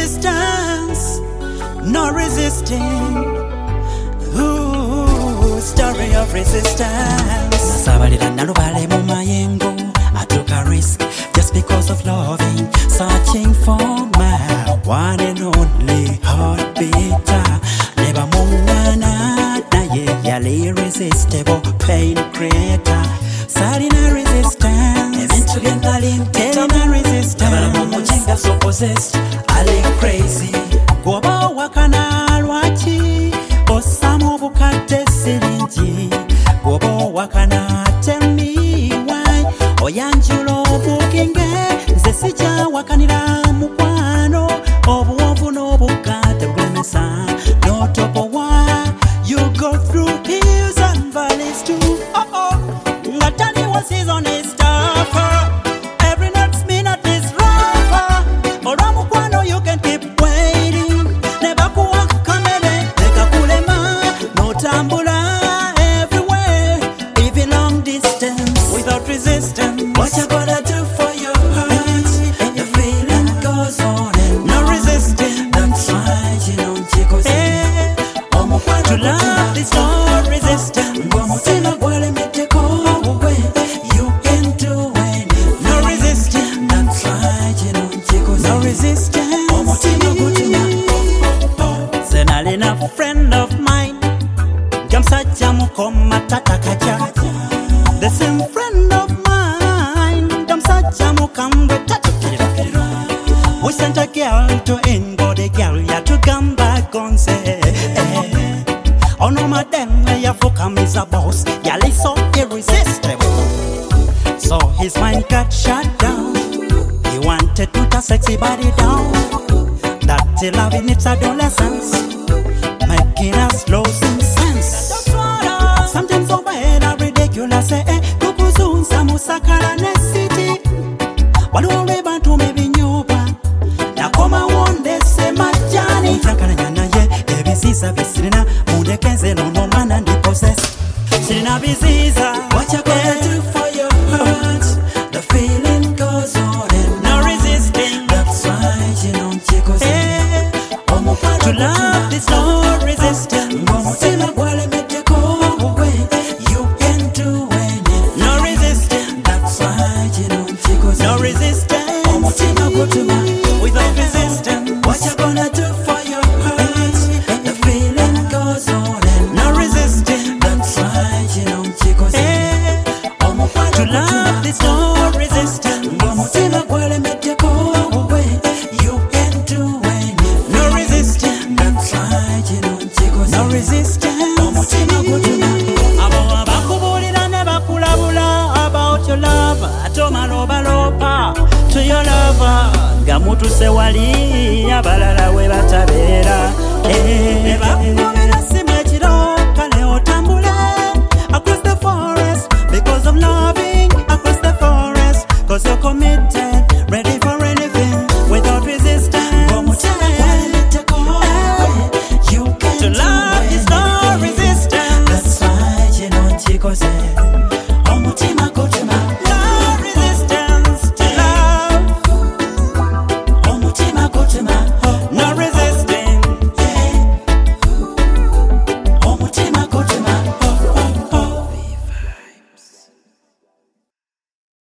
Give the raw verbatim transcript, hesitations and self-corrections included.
resistance, no resisting. Ooh, story of resistance. Nasabalira nalubale mu mayengo. I took a risk just because of loving, searching for my one and only heartbeat. Never mwana naye yali irresistible pain creator. Salina resistance, eventually nalina resistance. Abala mumuchinga so possessed, ali crazy. Goba wakana lwachi, osamo bukate sirinji. Goba wakana tell me why. Oyanjulo bukinge, nze sija wakanira mukwano. Obuwovu n'obukate bwemesa, no topo why. You go through hills and valleys too. Oh oh, Ngatani was his on his tougher. Every next minute is rougher. Oramu kwano you can keep waiting. Never kuwa kamele, neka kulema. No tambula everywhere, even long distance without resistance. What you gonna do for your heart? The feeling goes on and no resistance. That's why you don't check us. To love is no resistance. Ngomutima gwale meteko away. You can do anything. No resistance. That's why you don't check us. No resistance. Omutima gutuma. Senalina friend of mine. Jamsacha mukoma tatakaja. The same friend of mine. Jamsacha mukambwe tatakira. We sent a girl to Ingo, the girl ya to come back on say. Oh no, madam, ya fuck is a boss. Y'all is so irresistible. So his mind got shut down. He wanted to put a sexy body down. That's the love in its adolescence, making us losing sense. Something so bad and ridiculous. Eh, eh, kukuzun samusakala ne city. Walu reba to me binyoba. Na koma wonde se majani. Frankana nyana ye, ebi sisa besirina. Mudekenze no no man and the possess. Sirina biziza. What you gonna do for your heart? The feeling goes on and no resisting. That's why you don't check us. To love is no resistance. Ngomutima gwale meteko away. You can do anything. No resistance. That's why you don't check us. No resistance. Omutima gutuma without resistance. What you gonna do for your heart? The feeling goes on and no resistance. That's why you don't check us. To love is no resistance. Ngomutima gwale meteko away. You can do anything. No resistance. That's why you don't check us. No resistance. Omutima gutuma. Abo abakubulira ne bakulabula about your love. Atoma loba lopa to your lover. Gamutu se wali abalala we batabera. Ne bakubulira simekiro kale otambule across the forest because of loving across the forest. Cause you're committed.